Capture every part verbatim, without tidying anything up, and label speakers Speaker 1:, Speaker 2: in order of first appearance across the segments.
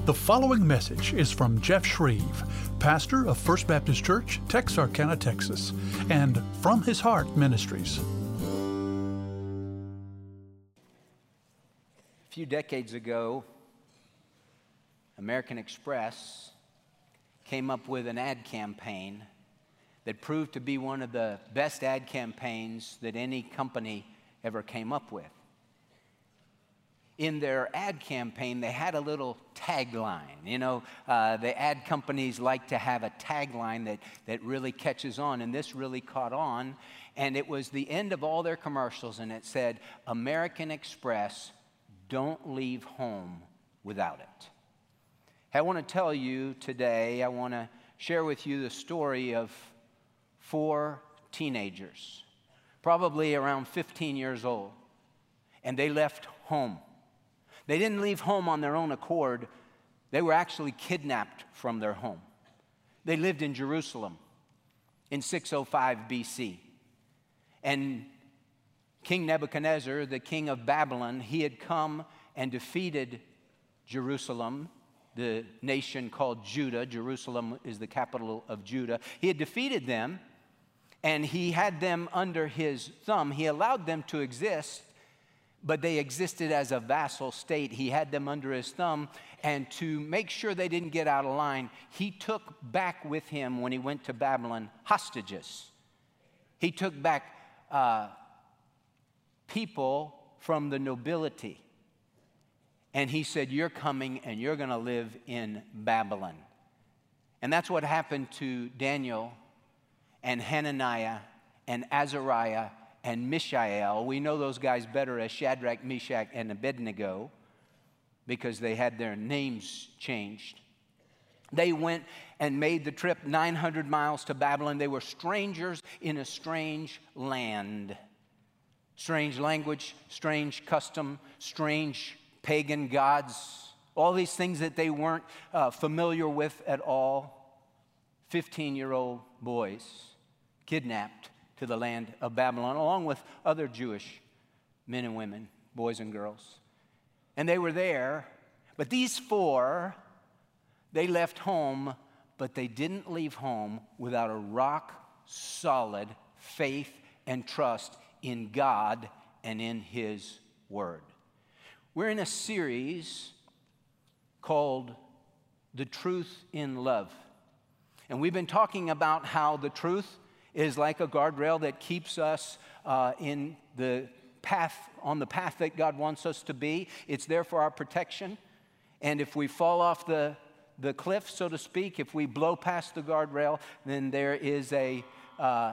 Speaker 1: The following message is from Jeff Shreve, pastor of First Baptist Church, Texarkana, Texas, and From His Heart Ministries.
Speaker 2: A few decades ago, American Express came up with an ad campaign that proved to be one of the best ad campaigns that any company ever came up with. In their ad campaign, they had a little tagline. You know, uh, the ad companies like to have a tagline that, that really catches on, and this really caught on. And it was the end of all their commercials, and it said, American Express, don't leave home without it. I want to tell you today, I want to share with you the story of four teenagers, probably around fifteen years old, and they left home. They didn't leave home on their own accord. They were actually kidnapped from their home. They lived in Jerusalem in six oh five B C. And King Nebuchadnezzar, the king of Babylon, he had come and defeated Jerusalem, the nation called Judah. Jerusalem is the capital of Judah. He had defeated them, and he had them under his thumb. He allowed them to exist, but they existed as a vassal state. He had them under his thumb, and to make sure they didn't get out of line, he took back with him, when he went to Babylon, hostages. He took back uh, people from the nobility, and he said, you're coming and you're going to live in Babylon. And that's what happened to Daniel and Hananiah and Azariah and Mishael. We know those guys better as Shadrach, Meshach, and Abednego because they had their names changed. They went and made the trip nine hundred miles to Babylon. They were strangers in a strange land. Strange language, strange custom, strange pagan gods, all these things that they weren't uh, familiar with at all. fifteen-year-old boys kidnapped to the land of Babylon, along with other Jewish men and women, boys and girls. And they were there, but these four, they left home, but they didn't leave home without a rock-solid faith and trust in God and in His Word. We're in a series called The Truth in Love. And we've been talking about how the truth is like a guardrail that keeps us uh, in the path, on the path that God wants us to be. It's there for our protection. And if we fall off the, the cliff, so to speak, if we blow past the guardrail, then there is a uh,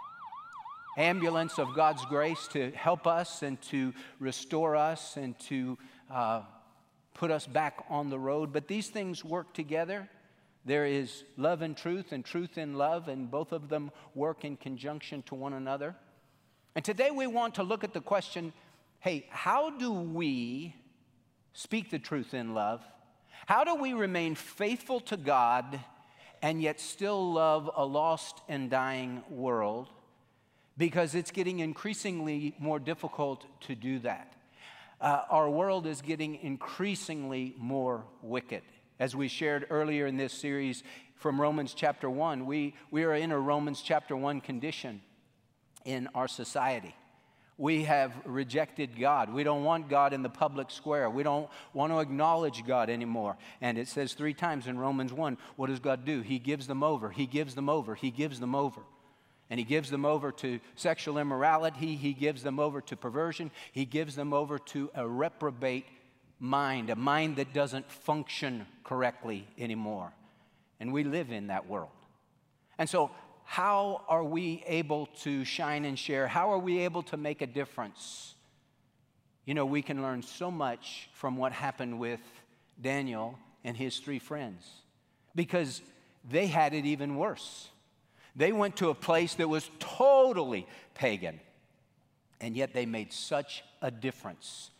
Speaker 2: ambulance of God's grace to help us and to restore us and to uh, put us back on the road. But these things work together. There is love and truth and truth in love, and both of them work in conjunction to one another. And today we want to look at the question, hey, how do we speak the truth in love? How do we remain faithful to God and yet still love a lost and dying world? Because it's getting increasingly more difficult to do that. Uh, our world is getting increasingly more wicked. As we shared earlier in this series from Romans chapter one, we, we are in a Romans chapter one condition in our society. We have rejected God. We don't want God in the public square. We don't want to acknowledge God anymore. And it says three times in Romans one, what does God do? He gives them over. He gives them over. He gives them over. And He gives them over to sexual immorality. He gives them over to perversion. He gives them over to a reprobate mind, a mind that doesn't function correctly anymore. And we live in that world. And so how are we able to shine and share? How are we able to make a difference? You know, we can learn so much from what happened with Daniel and his three friends because they had it even worse. They went to a place that was totally pagan, and yet they made such a difference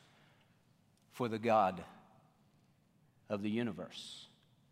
Speaker 2: for the God of the universe.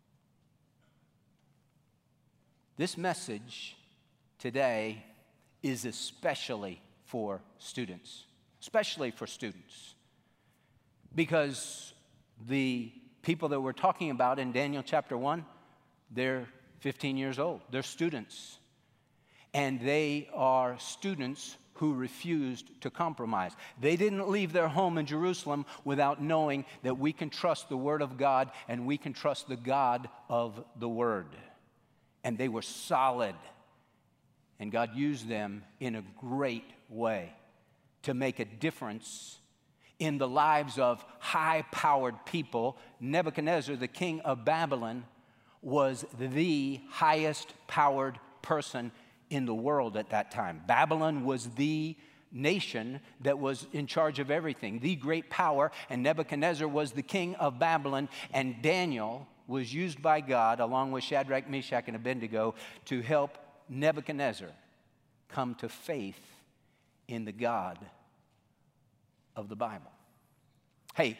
Speaker 2: This message today is especially for students, especially for students, because the people that we're talking about in Daniel chapter one, they're fifteen years old. They're students. And they are students who refused to compromise. They didn't leave their home in Jerusalem without knowing that we can trust the Word of God and we can trust the God of the Word. And they were solid. And God used them in a great way to make a difference in the lives of high-powered people. Nebuchadnezzar, the king of Babylon, was the highest-powered person in the world at that time. Babylon was the nation that was in charge of everything, the great power, and Nebuchadnezzar was the king of Babylon, and Daniel was used by God, along with Shadrach, Meshach, and Abednego, to help Nebuchadnezzar come to faith in the God of the Bible. Hey,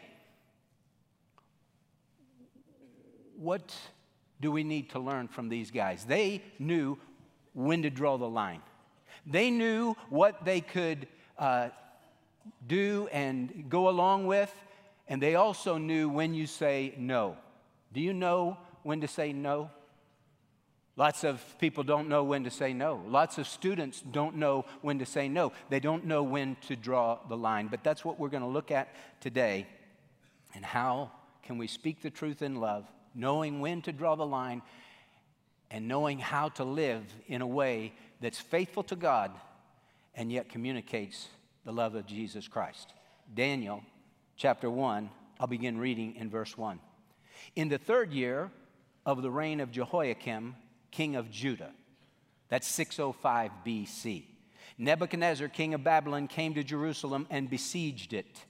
Speaker 2: what do we need to learn from these guys? They knew when to draw the line. They knew what they could uh, do and go along with, and they also knew when you say no. Do you know when to say no? Lots of people don't know when to say no. Lots of students don't know when to say no. They don't know when to draw the line. But that's what we're going to look at today. And how can we speak the truth in love, knowing when to draw the line, and knowing how to live in a way that's faithful to God and yet communicates the love of Jesus Christ. Daniel chapter one, I'll begin reading in verse one. In the third year of the reign of Jehoiakim, king of Judah, that's six oh five B C, Nebuchadnezzar, king of Babylon, came to Jerusalem and besieged it.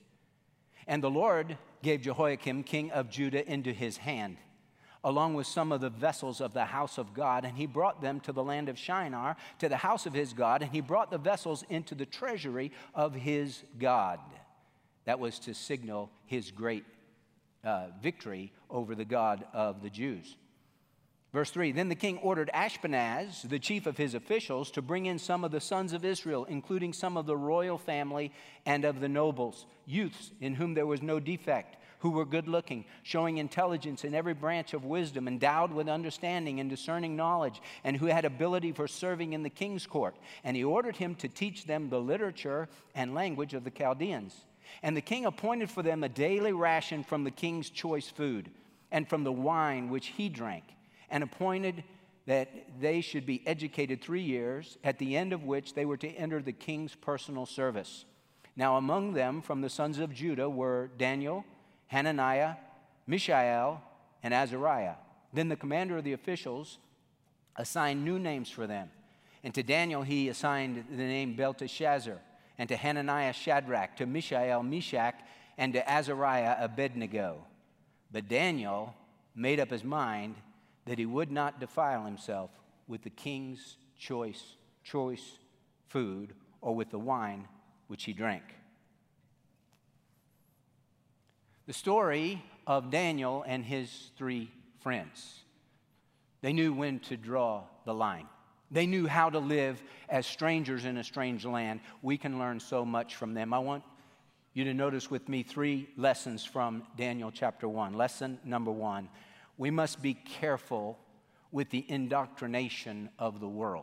Speaker 2: And the Lord gave Jehoiakim, king of Judah, into his hand, along with some of the vessels of the house of God, and he brought them to the land of Shinar, to the house of his God, and he brought the vessels into the treasury of his God. That was to signal his great uh, victory over the God of the Jews. Verse three, then the king ordered Ashpenaz, the chief of his officials, to bring in some of the sons of Israel, including some of the royal family and of the nobles, youths in whom there was no defect, who were good-looking, showing intelligence in every branch of wisdom, endowed with understanding and discerning knowledge, and who had ability for serving in the king's court. And he ordered him to teach them the literature and language of the Chaldeans. And the king appointed for them a daily ration from the king's choice food, and from the wine which he drank, and appointed that they should be educated three years, at the end of which they were to enter the king's personal service. Now among them from the sons of Judah were Daniel, Hananiah, Mishael, and Azariah. Then the commander of the officials assigned new names for them. And to Daniel he assigned the name Belteshazzar, and to Hananiah Shadrach, to Mishael Meshach, and to Azariah Abednego. But Daniel made up his mind that he would not defile himself with the king's choice, choice food, or with the wine which he drank. The story of Daniel and his three friends. They knew when to draw the line. They knew how to live as strangers in a strange land. We can learn so much from them. I want you to notice with me three lessons from Daniel chapter one. Lesson number one, we must be careful with the indoctrination of the world.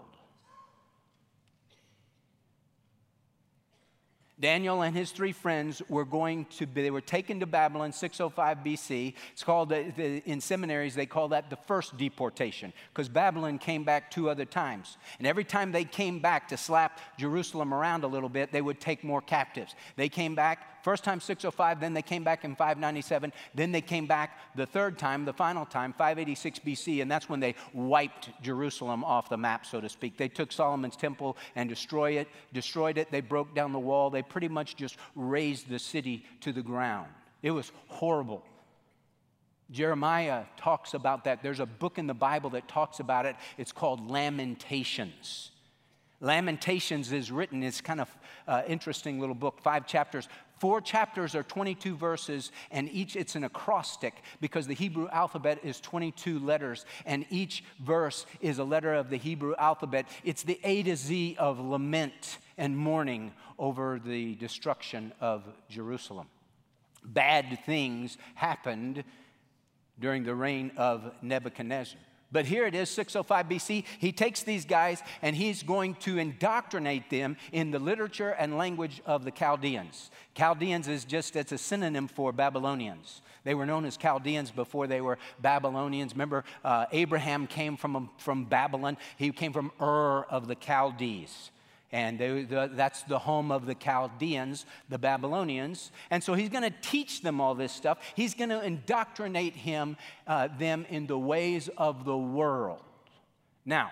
Speaker 2: Daniel and his three friends were going to be, they were taken to Babylon, six oh five B C. It's called, the, the, in seminaries, they call that the first deportation, because Babylon came back two other times. And every time they came back to slap Jerusalem around a little bit, they would take more captives. They came back, first time six oh five, then they came back in five ninety-seven, then they came back the third time, the final time, five eighty-six B C, and that's when they wiped Jerusalem off the map, so to speak. They took Solomon's temple and destroyed it, destroyed it. They broke down the wall. They pretty much just razed the city to the ground. It was horrible. Jeremiah talks about that. There's a book in the Bible that talks about it. It's called Lamentations. Lamentations is written, it's kind of uh, interesting little book, five chapters. Four chapters are twenty-two verses, and each, it's an acrostic because the Hebrew alphabet is twenty-two letters, and each verse is a letter of the Hebrew alphabet. It's the A to Z of lament and mourning over the destruction of Jerusalem. Bad things happened during the reign of Nebuchadnezzar. But here it is, six oh five B C. He takes these guys and he's going to indoctrinate them in the literature and language of the Chaldeans. Chaldeans is just, it's a synonym for Babylonians. They were known as Chaldeans before they were Babylonians. Remember, uh, Abraham came from, from Babylon. He came from Ur of the Chaldees. And they, the, that's the home of the Chaldeans, the Babylonians. And so he's going to teach them all this stuff. He's going to indoctrinate him, uh, them in the ways of the world. Now,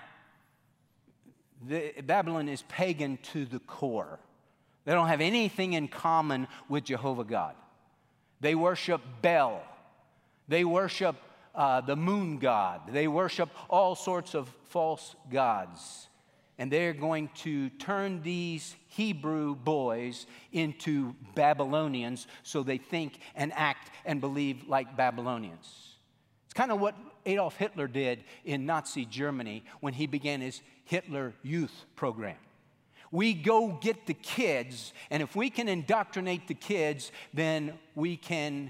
Speaker 2: the, Babylon is pagan to the core. They don't have anything in common with Jehovah God. They worship Bel. They worship uh, the moon god. They worship all sorts of false gods. And they're going to turn these Hebrew boys into Babylonians so they think and act and believe like Babylonians. It's kind of what Adolf Hitler did in Nazi Germany when he began his Hitler Youth program. We go get the kids, and if we can indoctrinate the kids, then we can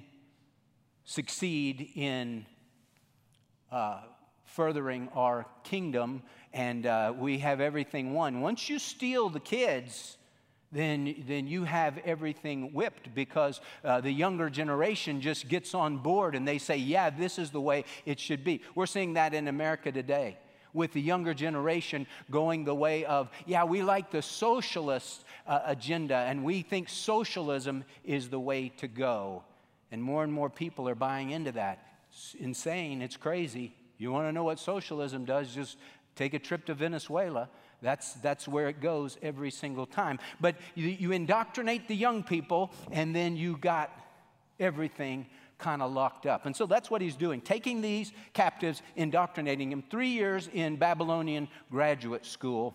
Speaker 2: succeed in uh, furthering our kingdom, and uh, we have everything won. Once you steal the kids, then, then you have everything whipped, because uh, the younger generation just gets on board and they say, yeah, this is the way it should be. We're seeing that in America today, with the younger generation going the way of, yeah, we like the socialist uh, agenda, and we think socialism is the way to go. And more and more people are buying into that. It's insane. It's crazy. You want to know what socialism does? Just take a trip to Venezuela. That's, that's where it goes every single time. But you, you indoctrinate the young people, and then you got everything kind of locked up. And so that's what he's doing, taking these captives, indoctrinating them. Three years in Babylonian graduate school,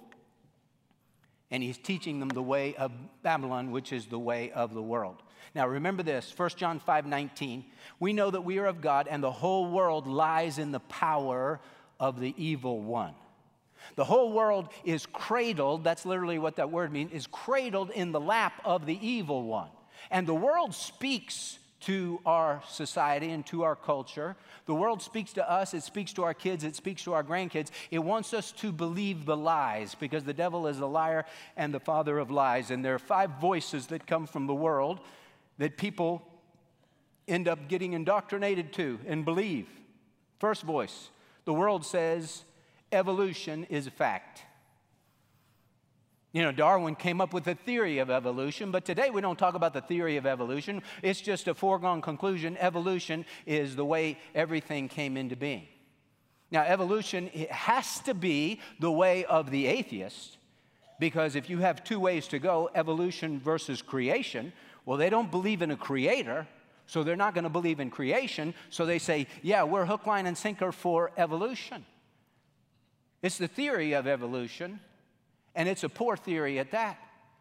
Speaker 2: and he's teaching them the way of Babylon, which is the way of the world. Now remember this, First John five nineteen, we know that we are of God, and the whole world lies in the power of the evil one. The whole world is cradled, that's literally what that word means, is cradled in the lap of the evil one. And the world speaks to our society and to our culture. The world speaks to us, it speaks to our kids, it speaks to our grandkids. It wants us to believe the lies, because the devil is a liar and the father of lies. And there are five voices that come from the world that people end up getting indoctrinated to and believe. First voice, the world says evolution is a fact. You know, Darwin came up with a theory of evolution, but today we don't talk about the theory of evolution. It's just a foregone conclusion. Evolution is the way everything came into being. Now, evolution, it has to be the way of the atheist, because if you have two ways to go, evolution versus creation, well, they don't believe in a creator, so they're not going to believe in creation, so they say, yeah, we're hook, line, and sinker for evolution. It's the theory of evolution, and it's a poor theory at that.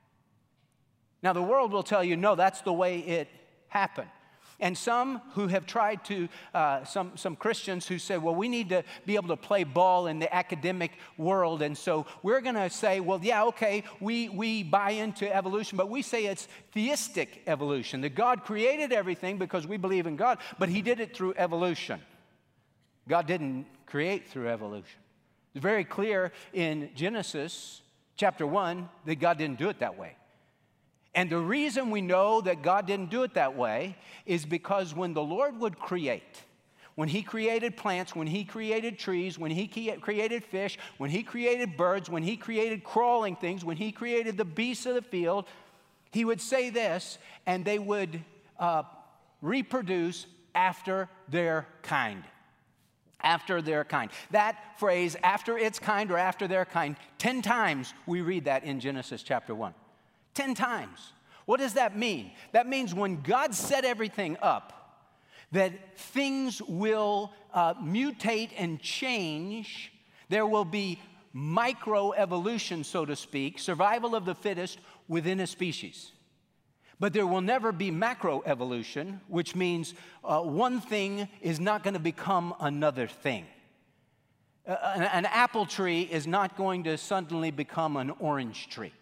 Speaker 2: Now, the world will tell you, no, that's the way it happened. And some who have tried to, uh, some, some Christians who say, well, we need to be able to play ball in the academic world, and so we're going to say, well, yeah, okay, we, we buy into evolution, but we say it's theistic evolution, that God created everything because we believe in God, but he did it through evolution. God didn't create through evolution. It's very clear in Genesis chapter one that God didn't do it that way. And the reason we know that God didn't do it that way is because when the Lord would create, when he created plants, when he created trees, when he created fish, when he created birds, when he created crawling things, when he created the beasts of the field, he would say this, and they would uh, reproduce after their kind. After their kind. That phrase, after its kind or after their kind, ten times we read that in Genesis chapter one. Ten times. What does that mean? That means when God set everything up, that things will uh, mutate and change. There will be microevolution, so to speak, survival of the fittest within a species. But there will never be macroevolution, which means uh, one thing is not going to become another thing. Uh, an, an apple tree is not going to suddenly become an orange tree.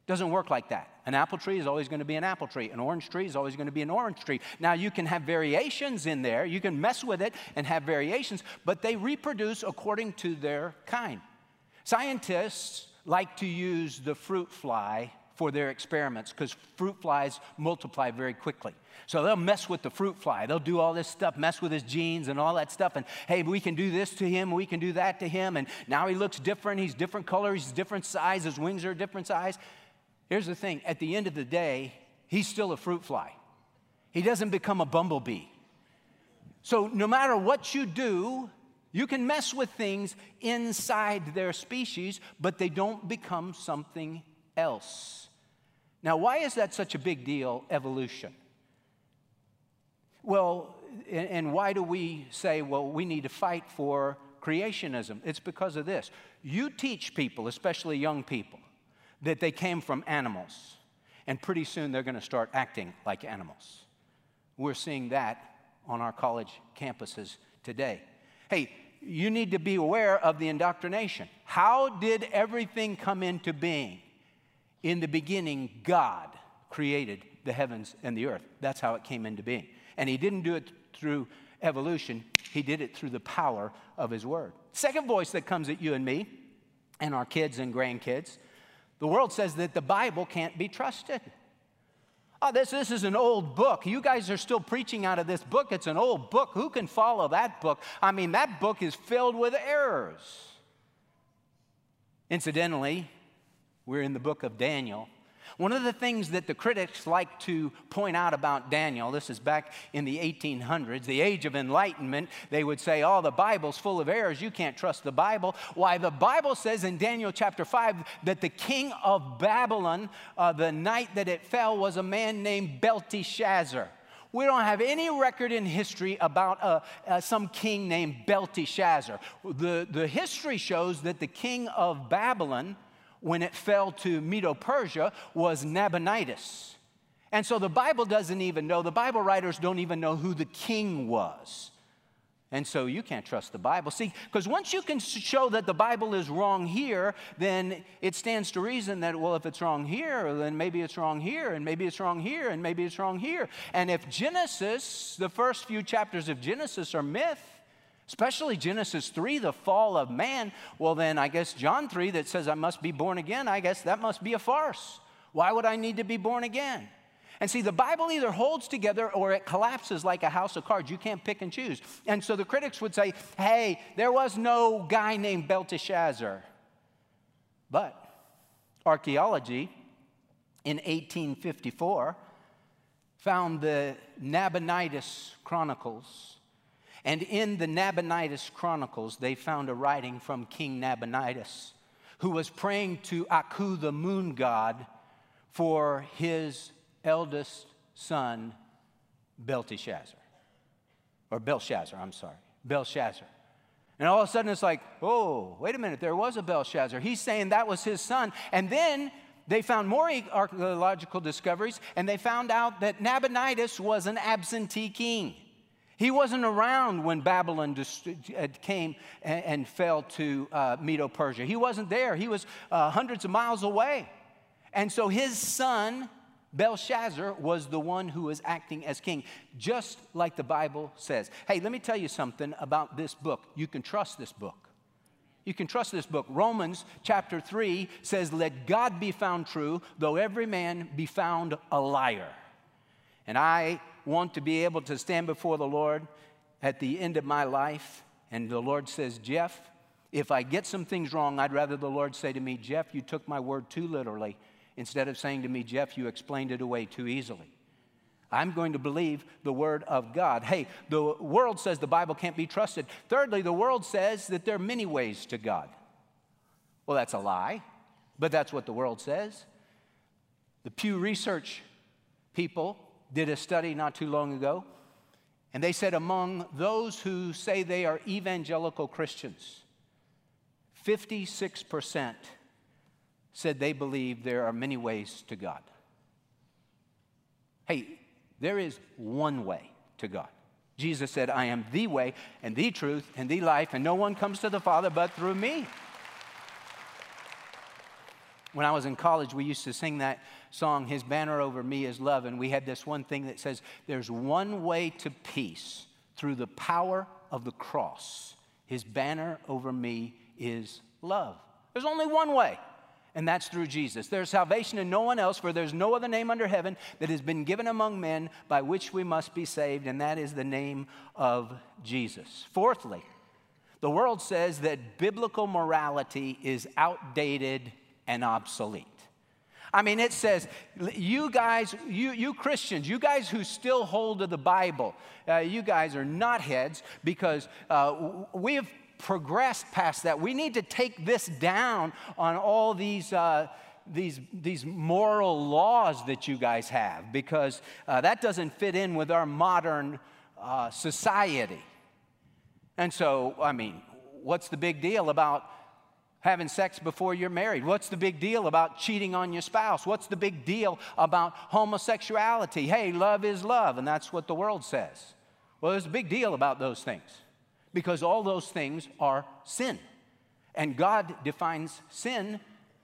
Speaker 2: Doesn't work like that. An apple tree is always going to be an apple tree. An orange tree is always going to be an orange tree. Now, you can have variations in there. You can mess with it and have variations, but they reproduce according to their kind. Scientists like to use the fruit fly for their experiments because fruit flies multiply very quickly. So they'll mess with the fruit fly. They'll do all this stuff, mess with his genes and all that stuff. And, hey, we can do this to him. We can do that to him. And now he looks different. He's different color. He's different size. His wings are a different size. Here's the thing. At the end of the day, he's still a fruit fly. He doesn't become a bumblebee. So no matter what you do, you can mess with things inside their species, but they don't become something else. Now, why is that such a big deal, evolution? Well, and why do we say, well, we need to fight for creationism? It's because of this. You teach people, especially young people, that they came from animals, and pretty soon they're going to start acting like animals. We're seeing that on our college campuses today. Hey, you need to be aware of the indoctrination. How did everything come into being? In the beginning, God created the heavens and the earth. That's how it came into being. And he didn't do it through evolution. He did it through the power of his word. Second voice that comes at you and me and our kids and grandkids, the world says that the Bible can't be trusted. Oh, this, this is an old book. You guys are still preaching out of this book. It's an old book. Who can follow that book? I mean, that book is filled with errors. Incidentally, we're in the book of Daniel. One of the things that the critics like to point out about Daniel, this is back in the eighteen hundreds, the age of enlightenment, they would say, oh, the Bible's full of errors. You can't trust the Bible. Why, the Bible says in Daniel chapter five that the king of Babylon, uh, the night that it fell, was a man named Belteshazzar. We don't have any record in history about uh, uh, some king named Belteshazzar. The, the history shows that the king of Babylon, when it fell to Medo-Persia, was Nabonidus. And so the Bible doesn't even know, the Bible writers don't even know who the king was. And so you can't trust the Bible. See, because once you can show that the Bible is wrong here, then it stands to reason that, well, if it's wrong here, then maybe it's wrong here, and maybe it's wrong here, and maybe it's wrong here. And if Genesis, the first few chapters of Genesis are myth, especially Genesis three, the fall of man, well then I guess John three that says I must be born again, I guess that must be a farce. Why would I need to be born again? And see, the Bible either holds together or it collapses like a house of cards. You can't pick and choose. And so the critics would say, hey, there was no guy named Belteshazzar. But archaeology in eighteen fifty-four found the Nabonidus Chronicles. And in the Nabonidus Chronicles, they found a writing from King Nabonidus, who was praying to Aku, the moon god, for his eldest son, Belteshazzar. Or Belshazzar, I'm sorry. Belshazzar. And all of a sudden it's like, oh, wait a minute, there was a Belshazzar. He's saying that was his son. And then they found more archaeological discoveries, and they found out that Nabonidus was an absentee king. He wasn't around when Babylon came and fell to uh, Medo-Persia. He wasn't there. He was uh, hundreds of miles away. And so his son, Belshazzar, was the one who was acting as king, just like the Bible says. Hey, let me tell you something about this book. You can trust this book. You can trust this book. Romans chapter three says, let God be found true, though every man be found a liar. And I want to be able to stand before the Lord at the end of my life, and the Lord says, Jeff, if I get some things wrong, I'd rather the Lord say to me, Jeff, you took my word too literally, instead of saying to me, Jeff, you explained it away too easily. I'm going to believe the word of God. Hey, the world says the Bible can't be trusted. Thirdly, the world says that there are many ways to God. Well, that's a lie, but that's what the world says. The Pew Research people did a study not too long ago, and they said among those who say they are evangelical Christians, fifty-six percent said they believe there are many ways to God. Hey, there is one way to God. Jesus said, I am the way and the truth and the life, and no one comes to the Father but through me. When I was in college, we used to sing that song, His Banner Over Me is Love, and we had this one thing that says, there's one way to peace through the power of the cross. His banner over me is love. There's only one way, and that's through Jesus. There's salvation in no one else, for there's no other name under heaven that has been given among men by which we must be saved, and that is the name of Jesus. Fourthly, the world says that biblical morality is outdated and obsolete. I mean, it says, you guys, you, you Christians, you guys who still hold to the Bible, uh, you guys are knotheads because uh, we have progressed past that. We need to take this down on all these, uh, these, these moral laws that you guys have because uh, that doesn't fit in with our modern uh, society. And so, I mean, what's the big deal about having sex before you're married? What's the big deal about cheating on your spouse? What's the big deal about homosexuality? Hey, love is love, and that's what the world says. Well, there's a big deal about those things because all those things are sin. And God defines sin,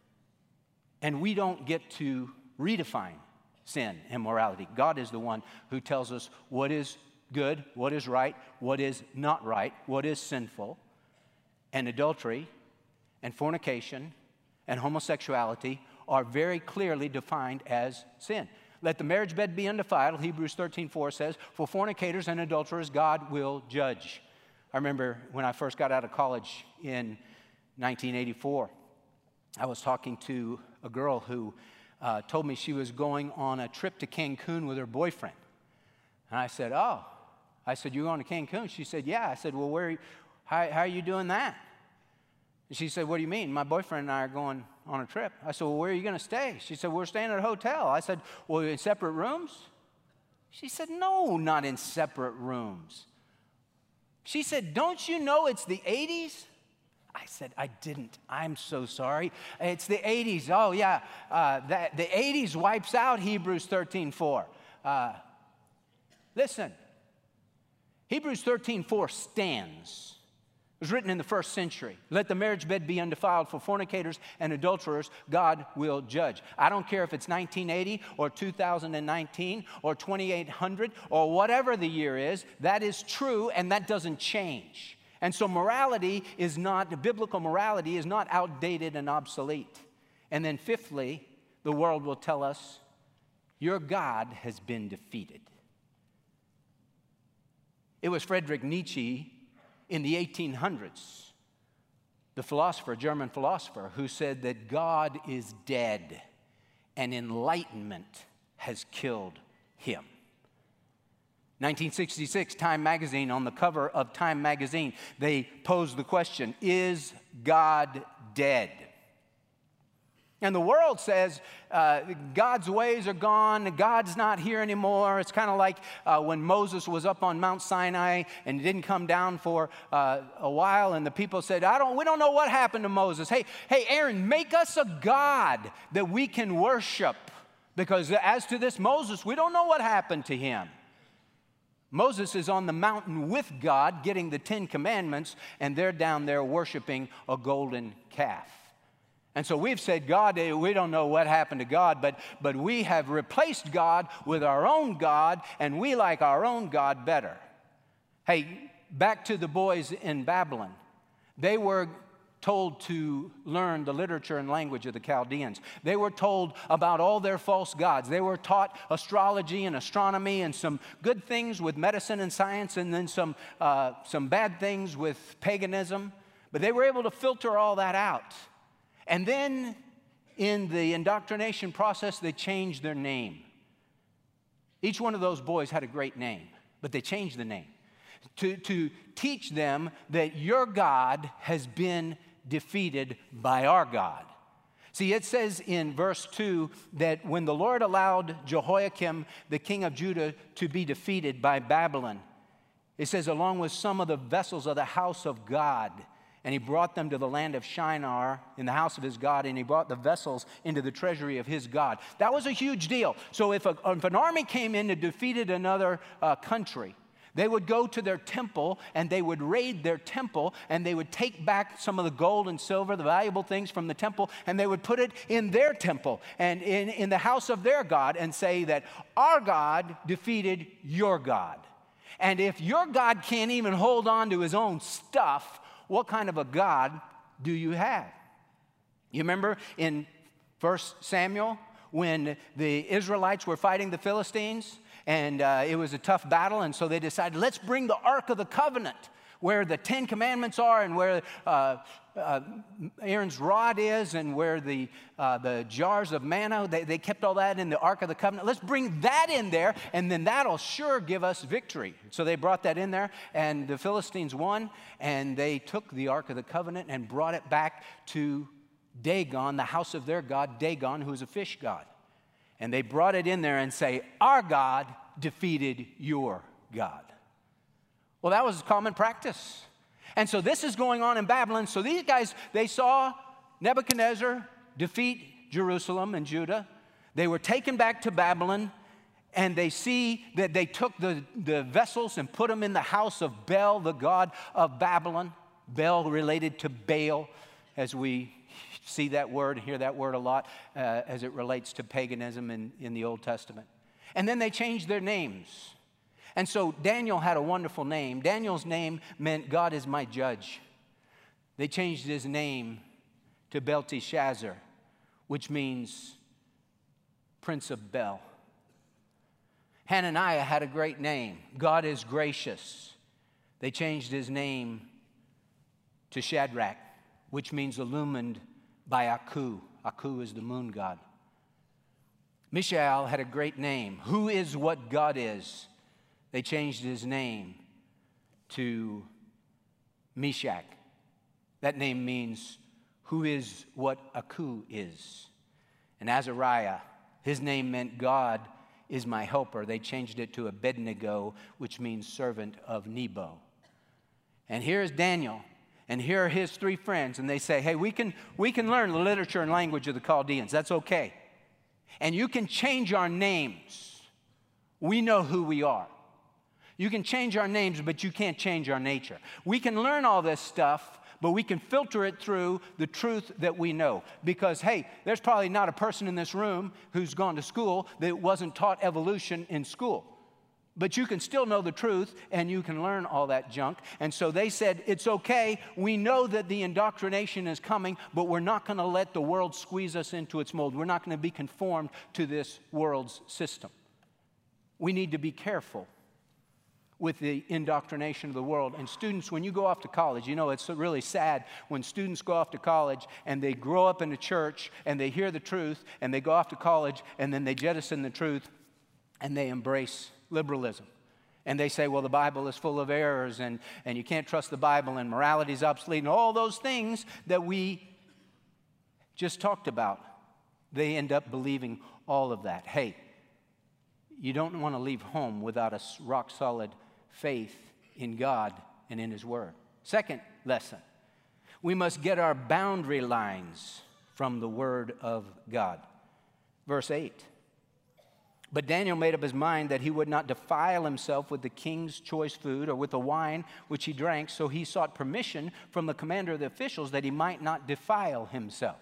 Speaker 2: and we don't get to redefine sin and morality. God is the one who tells us what is good, what is right, what is not right, what is sinful, and adultery and fornication and homosexuality are very clearly defined as sin. Let the marriage bed be undefiled, Hebrews thirteen four says, for fornicators and adulterers God will judge. I remember when I first got out of college in nineteen eighty-four, I was talking to a girl who uh, told me she was going on a trip to Cancun with her boyfriend. And I said, oh. I said, you're going to Cancun? She said, yeah. I said, well, where are you, how, how are you doing that? And she said, what do you mean? My boyfriend and I are going on a trip. I said, well, where are you going to stay? She said, we're staying at a hotel. I said, well, in separate rooms? She said, no, not in separate rooms. She said, don't you know it's the eighties? I said, I didn't. I'm so sorry. It's the eighties. Oh, yeah. Uh, that, the eighties wipes out Hebrews thirteen four. Uh, listen, Hebrews thirteen four stands. It was written in the first century. Let the marriage bed be undefiled, for fornicators and adulterers God will judge. I don't care if it's nineteen eighty or two thousand nineteen or twenty-eight hundred or whatever the year is, that is true and that doesn't change. And so morality is not, biblical morality is not outdated and obsolete. And then fifthly, the world will tell us, your God has been defeated. It was Friedrich Nietzsche in the eighteen hundreds, the philosopher, German philosopher, who said that God is dead and enlightenment has killed him. nineteen sixty-six, Time magazine, on the cover of Time magazine, they posed the question, is God dead? And the world says uh, God's ways are gone, God's not here anymore. It's kind of like uh, when Moses was up on Mount Sinai and didn't come down for uh, a while, and the people said, I don't, we don't know what happened to Moses. Hey, hey, Aaron, make us a God that we can worship, because as to this Moses, we don't know what happened to him. Moses is on the mountain with God getting the Ten Commandments, and they're down there worshiping a golden calf. And so we've said, God, we don't know what happened to God, but, but we have replaced God with our own God, and we like our own God better. Hey, back to the boys in Babylon. They were told to learn the literature and language of the Chaldeans. They were told about all their false gods. They were taught astrology and astronomy and some good things with medicine and science, and then some, uh, some bad things with paganism. But they were able to filter all that out. And then in the indoctrination process, they changed their name. Each one of those boys had a great name, but they changed the name to, to teach them that your God has been defeated by our God. See, it says in verse two that when the Lord allowed Jehoiakim, the king of Judah, to be defeated by Babylon, it says, along with some of the vessels of the house of God, and he brought them to the land of Shinar in the house of his God, and he brought the vessels into the treasury of his God. That was a huge deal. So if, a, if an army came in and defeated another uh, country, They would go to their temple and they would raid their temple and they would take back some of the gold and silver, the valuable things from the temple, and they would put it in their temple and in, in the house of their God and say that our God defeated your God. And if your God can't even hold on to his own stuff, what kind of a God do you have? You remember in First Samuel when the Israelites were fighting the Philistines? And uh, it was a tough battle, and so they decided, let's bring the Ark of the Covenant, where the Ten Commandments are and where uh, uh, Aaron's rod is and where the, uh, the jars of manna, they, they kept all that in the Ark of the Covenant. Let's bring that in there, and then that'll sure give us victory. So they brought that in there, and the Philistines won, and they took the Ark of the Covenant and brought it back to Dagon, the house of their god, Dagon, who is a fish god. And they brought it in there and say, our God defeated your God. Well, that was common practice. And so this is going on in Babylon. So these guys, they saw Nebuchadnezzar defeat Jerusalem and Judah. They were taken back to Babylon, and they see that they took the, the vessels and put them in the house of Bel, the god of Babylon. Bel related to Baal, as we see that word, hear that word a lot uh, as it relates to paganism in, in the Old Testament. And then they changed their names. And so Daniel had a wonderful name. Daniel's name meant God is my judge. They changed his name to Belteshazzar, which means Prince of Bel. Hananiah had a great name. God is gracious. They changed his name to Shadrach, which means illumined by Aku. Aku is the moon god. Mishael had a great name. Who is what God is? They changed his name to Meshach. That name means who is what Aku is. And Azariah, his name meant God is my helper. They changed it to Abednego, which means servant of Nebo. And here's Daniel. And here are his three friends, and they say, hey, we can, we can learn the literature and language of the Chaldeans. That's okay. And you can change our names. We know who we are. You can change our names, but you can't change our nature. We can learn all this stuff, but we can filter it through the truth that we know. Because, hey, there's probably not a person in this room who's gone to school that wasn't taught evolution in school. But you can still know the truth, and you can learn all that junk. And so they said, it's okay. We know that the indoctrination is coming, but we're not going to let the world squeeze us into its mold. We're not going to be conformed to this world's system. We need to be careful with the indoctrination of the world. And students, when you go off to college, you know, it's really sad when students go off to college and they grow up in the church and they hear the truth and they go off to college and then they jettison the truth and they embrace liberalism. And they say, well, the Bible is full of errors and, and you can't trust the Bible and morality is obsolete and all those things that we just talked about. They end up believing all of that. Hey, you don't want to leave home without a rock-solid faith in God and in His Word. Second lesson, we must get our boundary lines from the Word of God. Verse eight. But Daniel made up his mind that he would not defile himself with the king's choice food or with the wine which he drank, so he sought permission from the commander of the officials that he might not defile himself.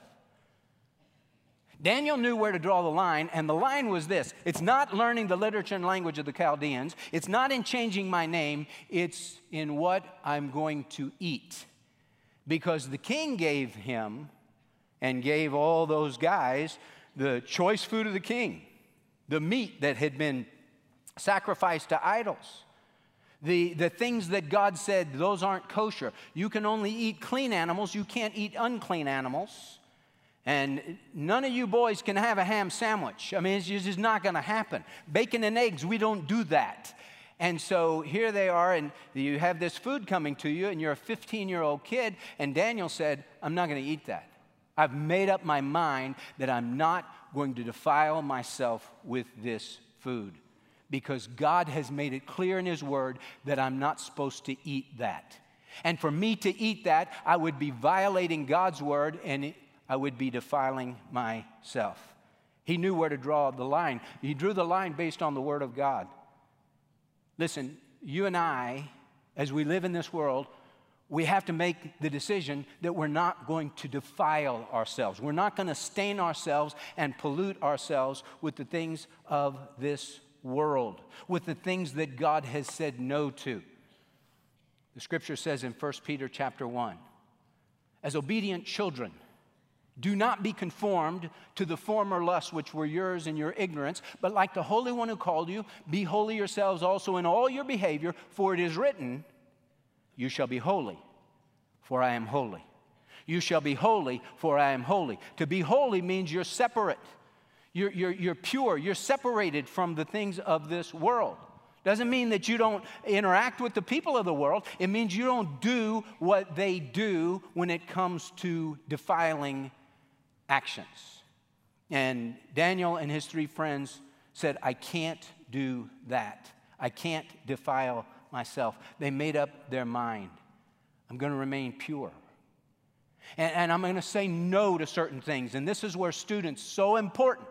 Speaker 2: Daniel knew where to draw the line, and the line was this. It's not learning the literature and language of the Chaldeans. It's not in changing my name. It's in what I'm going to eat. Because the king gave him and gave all those guys the choice food of the king. The meat that had been sacrificed to idols. The, the things that God said, those aren't kosher. You can only eat clean animals. You can't eat unclean animals. And none of you boys can have a ham sandwich. I mean, it's just not going to happen. Bacon and eggs, we don't do that. And so here they are, and you have this food coming to you, and you're a fifteen-year-old kid, and Daniel said, I'm not going to eat that. I've made up my mind that I'm not going to defile myself with this food because God has made it clear in His Word that I'm not supposed to eat that. And for me to eat that, I would be violating God's Word and I would be defiling myself. He knew where to draw the line. He drew the line based on the Word of God. Listen, you and I, as we live in this world, we have to make the decision that we're not going to defile ourselves. We're not going to stain ourselves and pollute ourselves with the things of this world, with the things that God has said no to. The scripture says in First Peter chapter one, as obedient children, do not be conformed to the former lusts which were yours in your ignorance, but like the Holy One who called you, be holy yourselves also in all your behavior, for it is written, you shall be holy, for I am holy. You shall be holy, for I am holy. To be holy means you're separate. You're, you're, you're pure. You're separated from the things of this world. Doesn't mean that you don't interact with the people of the world. It means you don't do what they do when it comes to defiling actions. And Daniel and his three friends said, I can't do that. I can't defile myself. They made up their mind. I'm going to remain pure. And, and I'm going to say no to certain things. And this is where students, so important.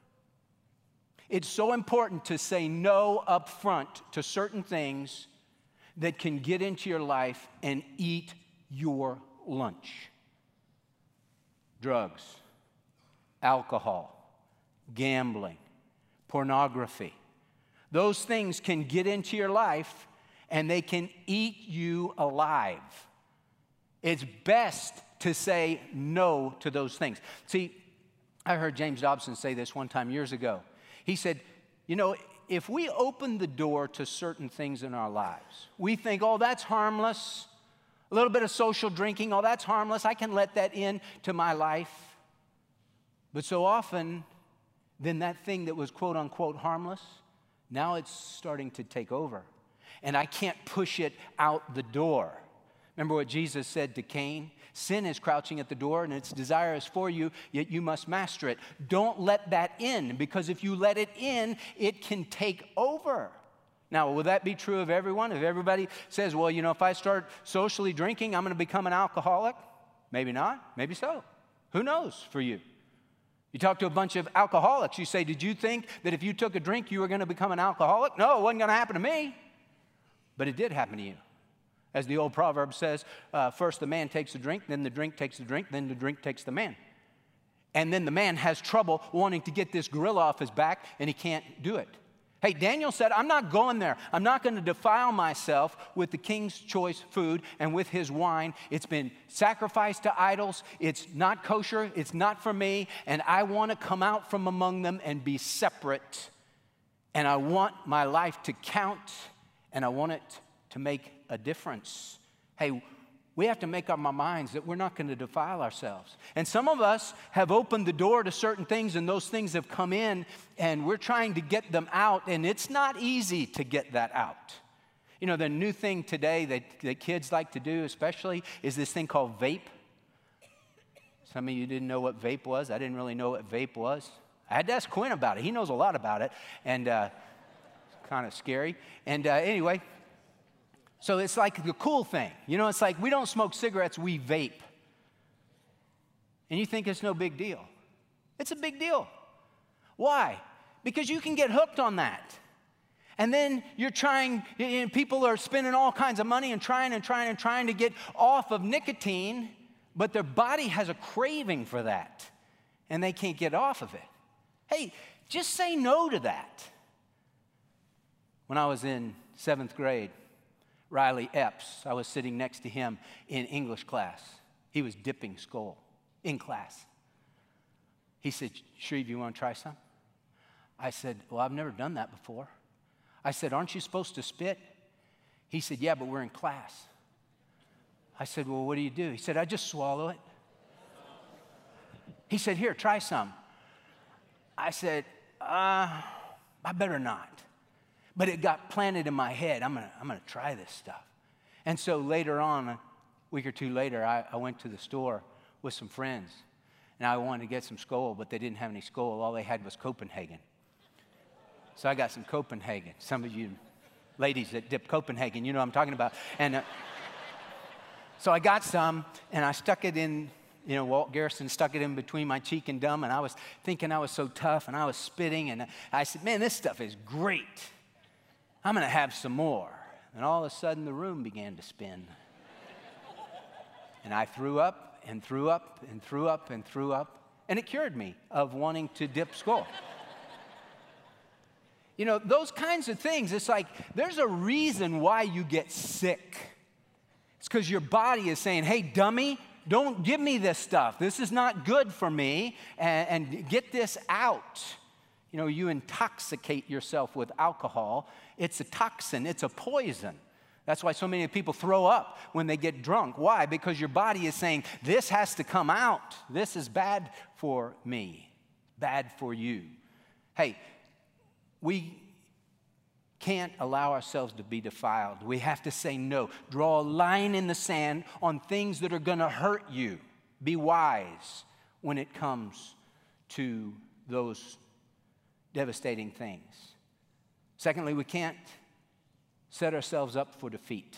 Speaker 2: It's so important to say no up front to certain things that can get into your life and eat your lunch. Drugs, alcohol, gambling, pornography. Those things can get into your life and they can eat you alive. It's best to say no to those things. See, I heard James Dobson say this one time years ago. He said, you know, if we open the door to certain things in our lives, we think, oh, that's harmless. A little bit of social drinking, oh, that's harmless. I can let that in to my life. But so often, then that thing that was quote unquote harmless, now it's starting to take over. And I can't push it out the door. Remember what Jesus said to Cain? Sin is crouching at the door and its desire is for you, yet you must master it. Don't let that in, because if you let it in, it can take over. Now, will that be true of everyone? If everybody says, well, you know, if I start socially drinking, I'm going to become an alcoholic? Maybe not. Maybe so. Who knows for you? You talk to a bunch of alcoholics. You say, did you think that if you took a drink, you were going to become an alcoholic? No, it wasn't going to happen to me. But it did happen to you. As the old proverb says, uh, first the man takes the drink, then the drink takes the drink, then the drink takes the man. And then the man has trouble wanting to get this gorilla off his back, and he can't do it. Hey, Daniel said, I'm not going there. I'm not going to defile myself with the king's choice food and with his wine. It's been sacrificed to idols. It's not kosher. It's not for me. And I want to come out from among them and be separate. And I want my life to count, and I want it to make a difference. Hey, we have to make up our minds that we're not going to defile ourselves. And some of us have opened the door to certain things, and those things have come in, and we're trying to get them out, and it's not easy to get that out. You know, the new thing today that, that kids like to do especially is this thing called vape. Some of you didn't know what vape was. I didn't really know what vape was. I had to ask Quinn about it. He knows a lot about it, and uh, it's kind of scary. And uh, anyway, so it's like the cool thing. You know, it's like we don't smoke cigarettes, we vape. And you think it's no big deal. It's a big deal. Why? Because you can get hooked on that. And then you're trying, you know, people are spending all kinds of money and trying and trying and trying to get off of nicotine, but their body has a craving for that, and they can't get off of it. Hey, just say no to that. When I was in seventh grade, Riley Epps, I was sitting next to him in English class. He was dipping skull in class. He said, Shreve, you want to try some? I said, well, I've never done that before. I said, aren't you supposed to spit? He said, yeah, but we're in class. I said, well, what do you do? He said, I just swallow it. He said, here, try some. I said, uh, I better not. But it got planted in my head. I'm gonna, I'm gonna try this stuff. And so later on, a week or two later, I, I went to the store with some friends. And I wanted to get some Skoal, but they didn't have any Skoal. All they had was Copenhagen. So I got some Copenhagen. Some of you ladies that dip Copenhagen, you know what I'm talking about. And uh, so I got some, and I stuck it in, you know, Walt Garrison stuck it in between my cheek and gum, and I was thinking I was so tough, and I was spitting, and I said, man, this stuff is great. I'm going to have some more. And all of a sudden, the room began to spin. And I threw up and threw up and threw up and threw up. And it cured me of wanting to dip skull. You know, those kinds of things, it's like there's a reason why you get sick. It's because your body is saying, hey, dummy, don't give me this stuff. This is not good for me, and, and get this out. You know, you intoxicate yourself with alcohol. It's a toxin. It's a poison. That's why so many people throw up when they get drunk. Why? Because your body is saying, this has to come out. This is bad for me, bad for you. Hey, we can't allow ourselves to be defiled. We have to say no. Draw a line in the sand on things that are going to hurt you. Be wise when it comes to those devastating things. Secondly, we can't set ourselves up for defeat.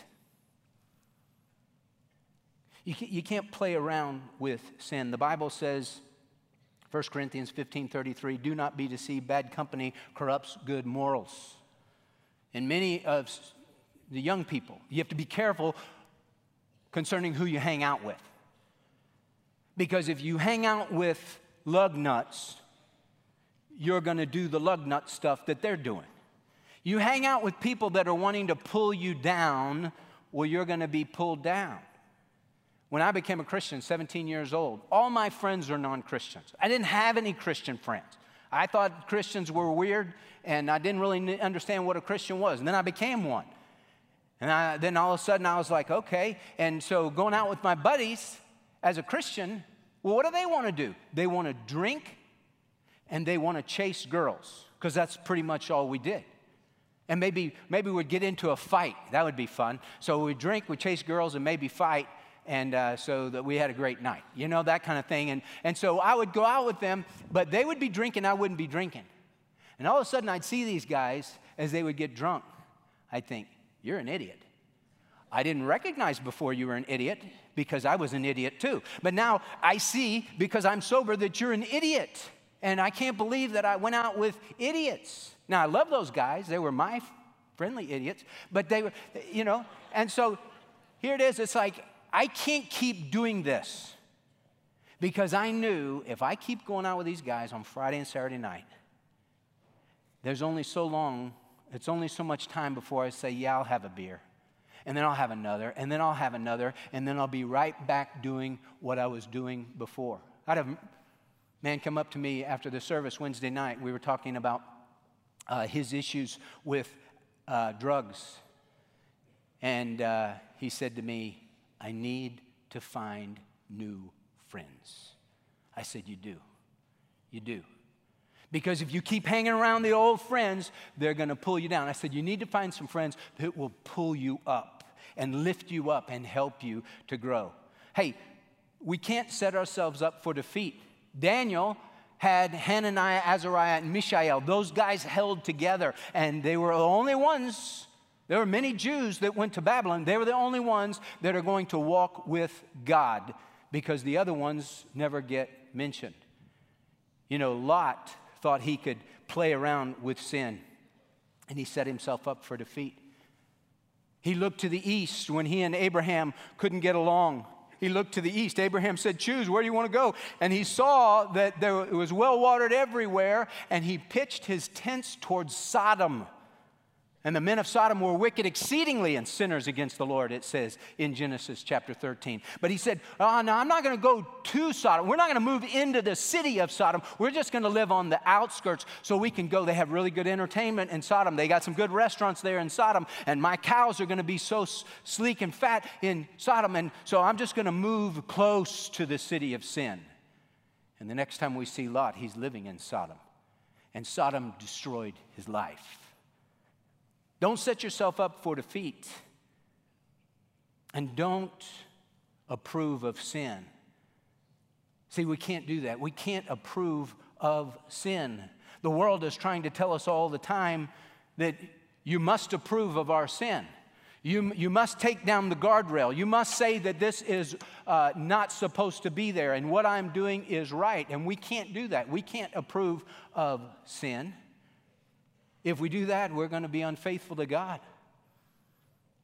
Speaker 2: You can't play around with sin. The Bible says, First Corinthians fifteen thirty-three, do not be deceived. Bad company corrupts good morals. And many of the young people, you have to be careful concerning who you hang out with. Because if you hang out with lug nuts, you're going to do the lug nut stuff that they're doing. You hang out with people that are wanting to pull you down, well, you're going to be pulled down. When I became a Christian, seventeen years old, all my friends are non-Christians. I didn't have any Christian friends. I thought Christians were weird, and I didn't really understand what a Christian was. And then I became one. And I, then all of a sudden, I was like, okay. And so going out with my buddies as a Christian, well, what do they want to do? They want to drink, and they want to chase girls, because that's pretty much all we did. And maybe, maybe we'd get into a fight. That would be fun. So we'd drink, we'd chase girls, and maybe fight. And uh, so that we had a great night, you know, that kind of thing. And, and so I would go out with them, but they would be drinking, I wouldn't be drinking. And all of a sudden, I'd see these guys as they would get drunk. I'd think, you're an idiot. I didn't recognize before you were an idiot because I was an idiot too. But now I see, because I'm sober, that you're an idiot. And I can't believe that I went out with idiots. Now, I love those guys. They were my friendly idiots. But they were, you know, and so here it is. It's like, I can't keep doing this, because I knew if I keep going out with these guys on Friday and Saturday night, there's only so long, it's only so much time before I say, yeah, I'll have a beer. And then I'll have another, and then I'll have another, and then I'll be right back doing what I was doing before. I had a man come up to me after the service Wednesday night. We were talking about uh, his issues with uh, drugs. And uh, he said to me, I need to find new friends. I said, you do. You do. Because if you keep hanging around the old friends, they're going to pull you down. I said, you need to find some friends that will pull you up and lift you up and help you to grow. Hey, we can't set ourselves up for defeat. Daniel had Hananiah, Azariah, and Mishael. Those guys held together, and they were the only ones. There were many Jews that went to Babylon. They were the only ones that are going to walk with God, because the other ones never get mentioned. You know, Lot thought he could play around with sin, and he set himself up for defeat. He looked to the east when he and Abraham couldn't get along. He looked to the east. Abraham said, choose, where do you want to go? And he saw that there it was well watered everywhere, and he pitched his tents towards Sodom. And the men of Sodom were wicked exceedingly and sinners against the Lord, it says in Genesis chapter thirteen. But he said, oh, no, I'm not going to go to Sodom. We're not going to move into the city of Sodom. We're just going to live on the outskirts so we can go. They have really good entertainment in Sodom. They got some good restaurants there in Sodom. And my cows are going to be so sleek and fat in Sodom. And so I'm just going to move close to the city of sin. And the next time we see Lot, he's living in Sodom. And Sodom destroyed his life. Don't set yourself up for defeat. And don't approve of sin. See, we can't do that. We can't approve of sin. The world is trying to tell us all the time that you must approve of our sin. You, you must take down the guardrail. You must say that this is uh, not supposed to be there, and what I'm doing is right. And we can't do that. We can't approve of sin. If we do that, we're going to be unfaithful to God.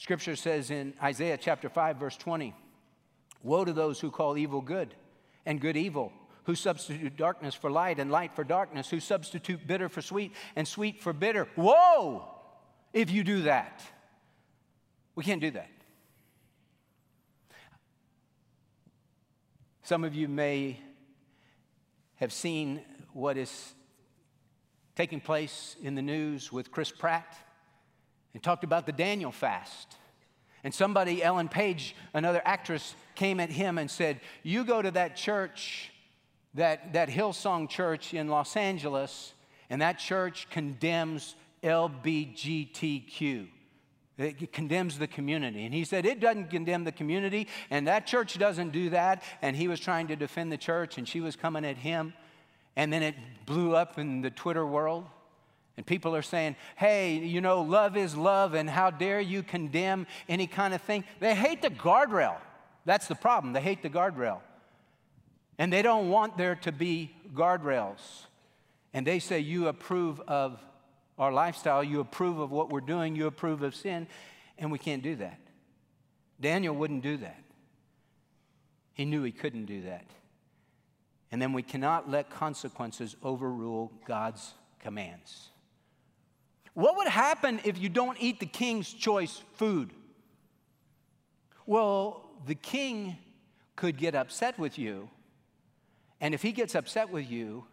Speaker 2: Scripture says in Isaiah chapter five, verse twenty, woe to those who call evil good and good evil, who substitute darkness for light and light for darkness, who substitute bitter for sweet and sweet for bitter. Woe if you do that. We can't do that. Some of you may have seen what is taking place in the news with Chris Pratt and talked about the Daniel fast. And somebody, Ellen Page, another actress, came at him and said, you go to that church, that, that Hillsong church in Los Angeles, and that church condemns L G B T Q. It condemns the community. And he said, it doesn't condemn the community, and that church doesn't do that. And he was trying to defend the church, and she was coming at him. And then it blew up in the Twitter world. And people are saying, hey, you know, love is love, and how dare you condemn any kind of thing. They hate the guardrail. That's the problem. They hate the guardrail. And they don't want there to be guardrails. And they say, you approve of our lifestyle, you approve of what we're doing, you approve of sin, and we can't do that. Daniel wouldn't do that. He knew he couldn't do that. And then we cannot let consequences overrule God's commands. What would happen if you don't eat the king's choice food? Well, the king could get upset with you, and if he gets upset with you,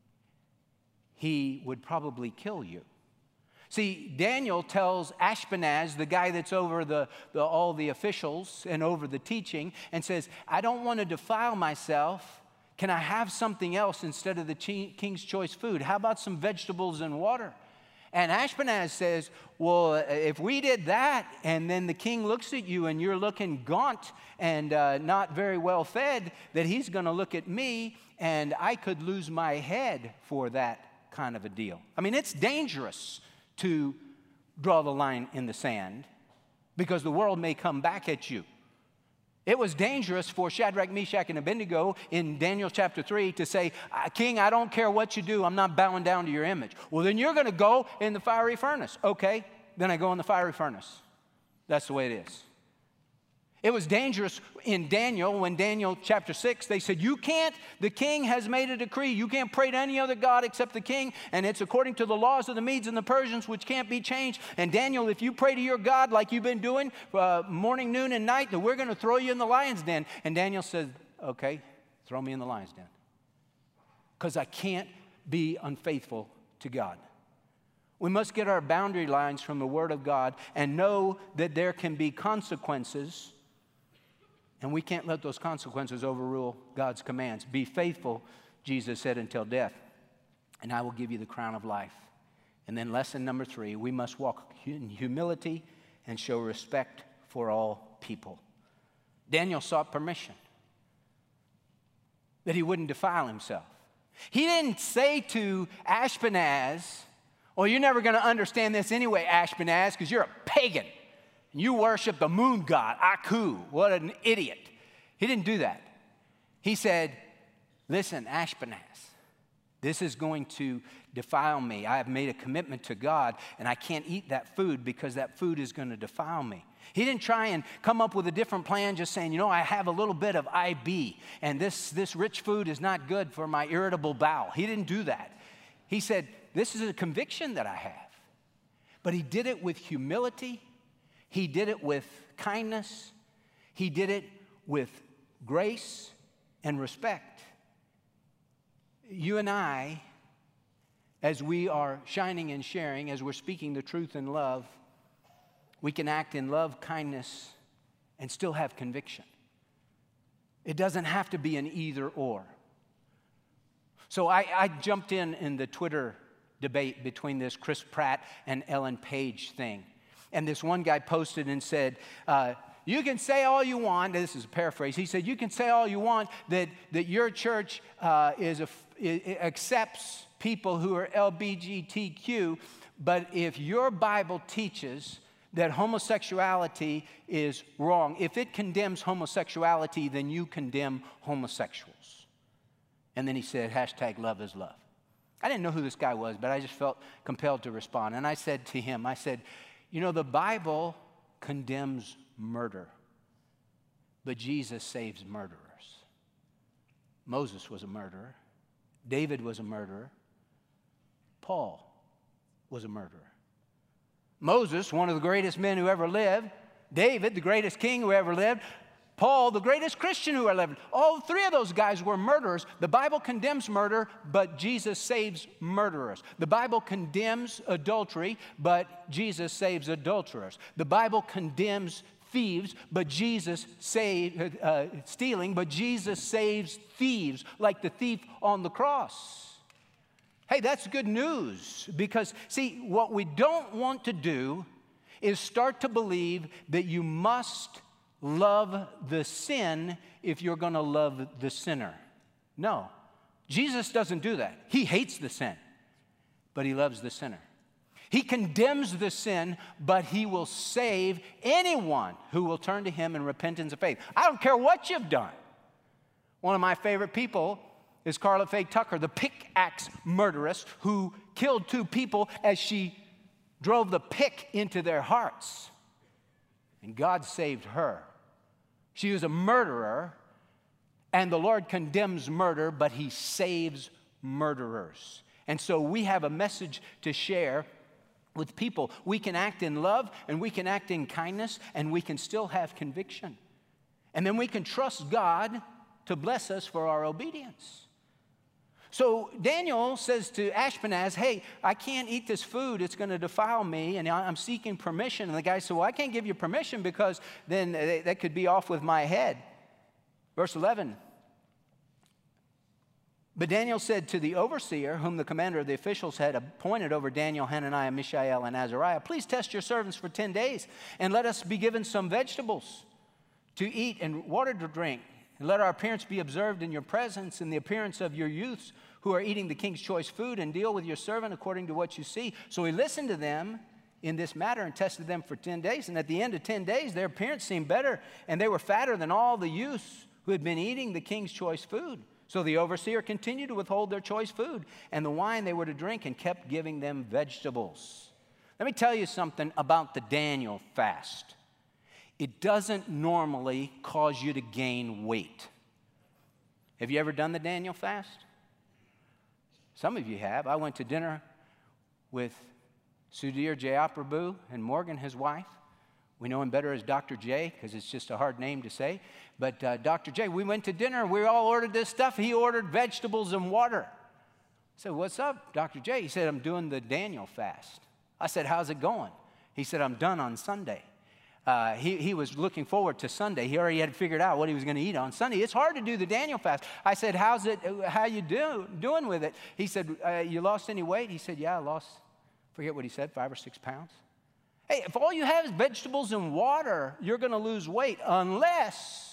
Speaker 2: he would probably kill you. See, Daniel tells Ashpenaz, the guy that's over the, the, all the officials and over the teaching, and says, I don't want to defile myself. Can I have something else instead of the king's choice food? How about some vegetables and water? And Ashpenaz says, well, if we did that, and then the king looks at you and you're looking gaunt and uh, not very well fed, that he's going to look at me, and I could lose my head for that kind of a deal. I mean, it's dangerous to draw the line in the sand because the world may come back at you. It was dangerous for Shadrach, Meshach, and Abednego in Daniel chapter three to say, King, I don't care what you do, I'm not bowing down to your image. Well, then you're going to go in the fiery furnace. Okay, then I go in the fiery furnace. That's the way it is. It was dangerous in Daniel when Daniel chapter six, they said, you can't, the king has made a decree. You can't pray to any other God except the king, and it's according to the laws of the Medes and the Persians, which can't be changed. And Daniel, if you pray to your God like you've been doing uh, morning, noon, and night, then we're going to throw you in the lion's den. And Daniel said, okay, throw me in the lion's den. Because I can't be unfaithful to God. We must get our boundary lines from the Word of God and know that there can be consequences. And we can't let those consequences overrule God's commands. Be faithful, Jesus said, until death, and I will give you the crown of life. And then lesson number three, we must walk in humility and show respect for all people. Daniel sought permission that he wouldn't defile himself. He didn't say to Ashpenaz, well, you're never going to understand this anyway, Ashpenaz, because you're a pagan. You worship the moon god, Aku. What an idiot. He didn't do that. He said, listen, Ashpenaz, this is going to defile me. I have made a commitment to God, and I can't eat that food because that food is going to defile me. He didn't try and come up with a different plan, just saying, you know, I have a little bit of I B, and this, this rich food is not good for my irritable bowel. He didn't do that. He said, this is a conviction that I have. But he did it with humility. He did it with kindness. He did it with grace and respect. You and I, as we are shining and sharing, as we're speaking the truth in love, we can act in love, kindness, and still have conviction. It doesn't have to be an either or. So I, I jumped in in the Twitter debate between this Chris Pratt and Ellen Page thing. And this one guy posted and said, uh, you can say all you want, this is a paraphrase, he said, you can say all you want that, that your church uh, is a, it accepts people who are L G B T Q, but if your Bible teaches that homosexuality is wrong, if it condemns homosexuality, then you condemn homosexuals. And then he said, hashtag love is love. I didn't know who this guy was, but I just felt compelled to respond. And I said to him, I said, you know, the Bible condemns murder, but Jesus saves murderers. Moses was a murderer. David was a murderer. Paul was a murderer. Moses, one of the greatest men who ever lived. David, the greatest king who ever lived. Paul, the greatest Christian who ever lived. All three of those guys were murderers. The Bible condemns murder, but Jesus saves murderers. The Bible condemns adultery, but Jesus saves adulterers. The Bible condemns thieves, but Jesus saves uh, stealing, but Jesus saves thieves, like the thief on the cross. Hey, that's good news, because, see, what we don't want to do is start to believe that you must love the sin if you're going to love the sinner. No, Jesus doesn't do that. He hates the sin, but he loves the sinner. He condemns the sin, but he will save anyone who will turn to him in repentance of faith. I don't care what you've done. One of my favorite people is Carla Faye Tucker, the pickaxe murderess who killed two people as she drove the pick into their hearts. And God saved her. She was a murderer, and the Lord condemns murder, but he saves murderers. And so we have a message to share with people. We can act in love, and we can act in kindness, and we can still have conviction. And then we can trust God to bless us for our obedience. So Daniel says to Ashpenaz, hey, I can't eat this food. It's going to defile me, and I'm seeking permission. And the guy said, well, I can't give you permission because then that could be off with my head. Verse eleven. But Daniel said to the overseer, whom the commander of the officials had appointed over Daniel, Hananiah, Mishael, and Azariah, please test your servants for ten days, and let us be given some vegetables to eat and water to drink. And let our appearance be observed in your presence and the appearance of your youths who are eating the king's choice food, and deal with your servant according to what you see. So he listened to them in this matter and tested them for ten days. And at the end of ten days, their appearance seemed better, and they were fatter than all the youths who had been eating the king's choice food. So the overseer continued to withhold their choice food and the wine they were to drink, and kept giving them vegetables. Let me tell you something about the Daniel fast. It doesn't normally cause you to gain weight. Have you ever done the Daniel fast? Some of you have. I went to dinner with Sudhir Jayaprabhu and Morgan, his wife. We know him better as Doctor J because it's just a hard name to say. But uh, Doctor J, we went to dinner. We all ordered this stuff. He ordered vegetables and water. I said, what's up, Doctor J? He said, I'm doing the Daniel fast. I said, how's it going? He said, I'm done on Sunday. Uh, he, he was looking forward to Sunday. He already had figured out what he was going to eat on Sunday. It's hard to do the Daniel fast. I said, how's it, how you do, doing with it? He said, uh, you lost any weight? He said, yeah, I lost, forget what he said, five or six pounds. Hey, if all you have is vegetables and water, you're going to lose weight unless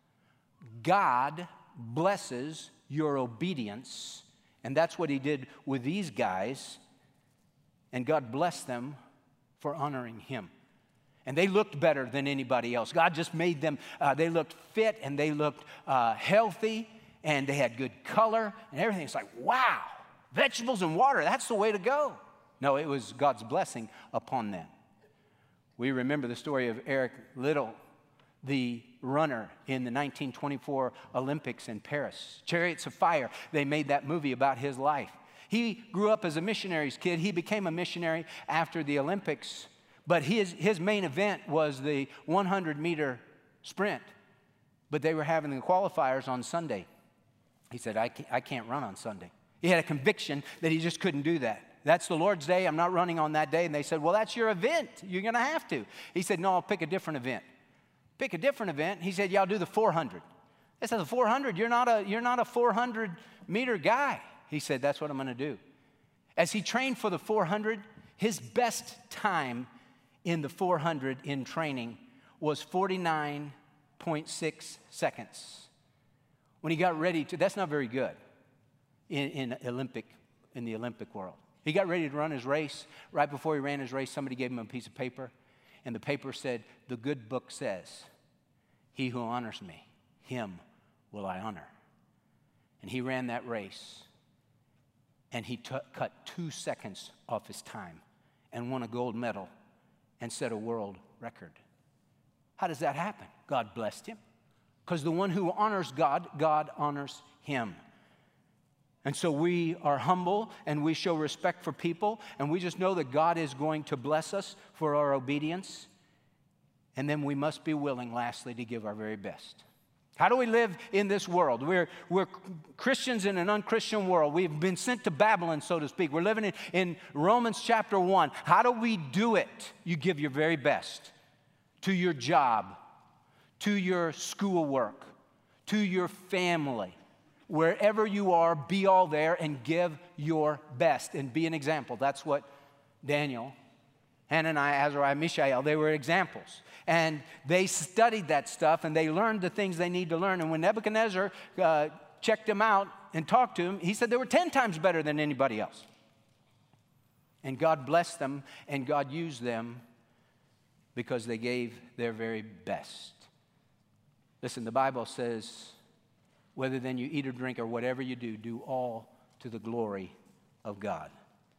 Speaker 2: God blesses your obedience. And that's what he did with these guys. And God blessed them for honoring him. And they looked better than anybody else. God just made them, uh, they looked fit, and they looked uh, healthy, and they had good color and everything. It's like, wow, vegetables and water, that's the way to go. No, it was God's blessing upon them. We remember the story of Eric Liddell, the runner in the nineteen twenty-four Olympics in Paris. Chariots of Fire, they made that movie about his life. He grew up as a missionary's kid. He became a missionary after the Olympics. But his, his main event was the one hundred meter sprint. But they were having the qualifiers on Sunday. He said, I can't, I can't run on Sunday. He had a conviction that he just couldn't do that. That's the Lord's day. I'm not running on that day. And they said, well, that's your event. You're going to have to. He said, no, I'll pick a different event. Pick a different event. He said, yeah, I'll do the four hundred. They said, the four hundred, you're not a, you're not a four hundred meter guy. He said, that's what I'm going to do. As he trained for the four hundred, his best time in the four hundred in training was forty-nine point six seconds. When he got ready to, that's not very good in, in Olympic, in the Olympic world. He got ready to run his race. Right before he ran his race, somebody gave him a piece of paper, and the paper said, the good book says, he who honors me, him will I honor. And he ran that race, and he t- cut two seconds off his time and won a gold medal and set a world record. How does that happen? God blessed him. Because the one who honors God, God honors him. And so we are humble and we show respect for people, and we just know that God is going to bless us for our obedience. And then we must be willing, lastly, to give our very best. How do we live in this world? We're, we're Christians in an unchristian world. We've been sent to Babylon, so to speak. We're living in, in Romans chapter one. How do we do it? You give your very best to your job, to your schoolwork, to your family. Wherever you are, be all there and give your best and be an example. That's what Daniel, Hananiah, Azariah, Mishael, they were examples. And they studied that stuff, and they learned the things they need to learn. And when Nebuchadnezzar uh, checked them out and talked to him, he said they were ten times better than anybody else. And God blessed them, and God used them because they gave their very best. Listen, the Bible says, whether then you eat or drink or whatever you do, do all to the glory of God.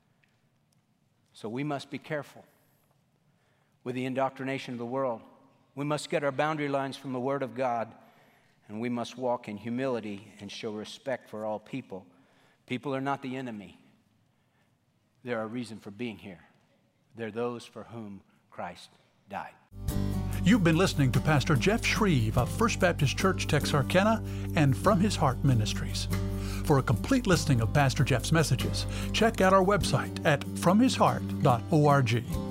Speaker 2: So we must be careful with the indoctrination of the world. We must get our boundary lines from the Word of God, and we must walk in humility and show respect for all people. People are not the enemy. They're a reason for being here. They're those for whom Christ died.
Speaker 1: You've been listening to Pastor Jeff Shreve of First Baptist Church, Texarkana, and From His Heart Ministries. For a complete listing of Pastor Jeff's messages, check out our website at from his heart dot org.